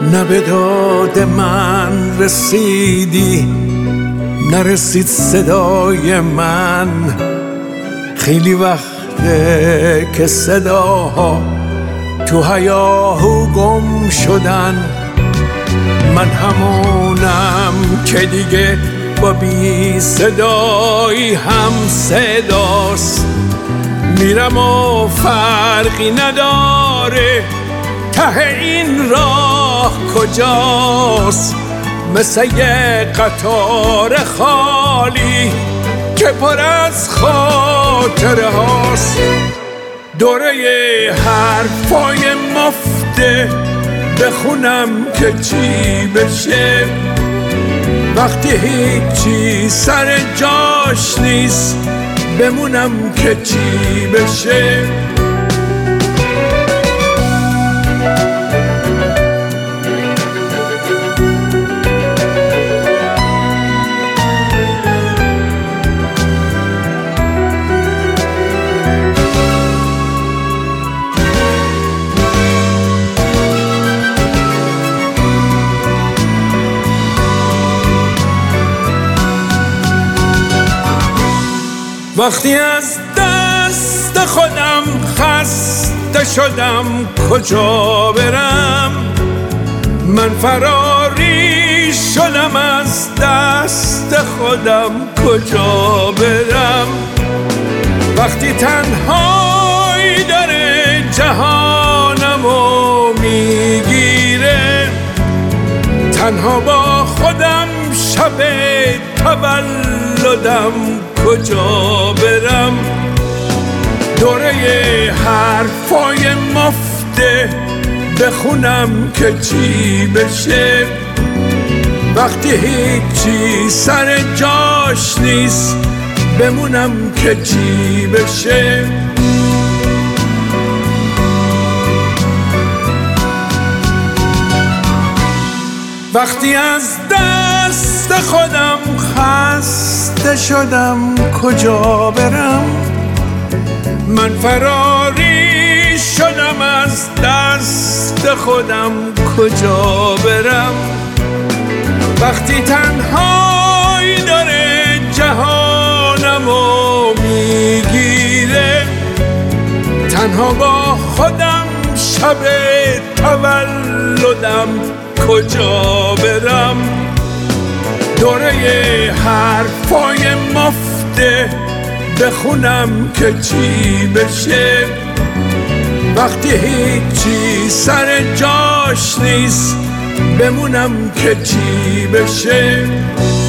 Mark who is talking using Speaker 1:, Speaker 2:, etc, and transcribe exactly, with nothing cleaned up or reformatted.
Speaker 1: نه به داد من رسیدی، نرسید صدای من. خیلی وقته که صداها تو هیاهو گم شدن. من همونم که دیگه با بی صدایی هم صداست. میرم و فرقی نداره ته این راه کجاست. مثل یه قطار خالی که پر از خاطره هاست. دوره حرفای مفته بخونم که چی بشه وقتی هیچی سر جاش نیست. بمونم که چی بشه. وقتی از دست خودم خسته شدم کجا برم؟ من فراری شدم از دست خودم کجا برم؟ وقتی تنهایی داره جهانمو میگیره، تنها با خودم شب تولدم کجا برم؟ دوره حرفای مفته بخونم که چی بشه وقتی هیچی سر جاش نیست. بمونم که چی بشه. وقتی از دست خودم خسته شدم کجا برم؟ من فراری شدم از دست خودم کجا برم؟ وقتی تنهایی داره جهانمو میگیره، تنها با خودم شب تولدم کجا برم؟ دوره حرفای مفته بخونم که چی بشه وقتی هیچی سر جاش نیست. بمونم که چی بشه.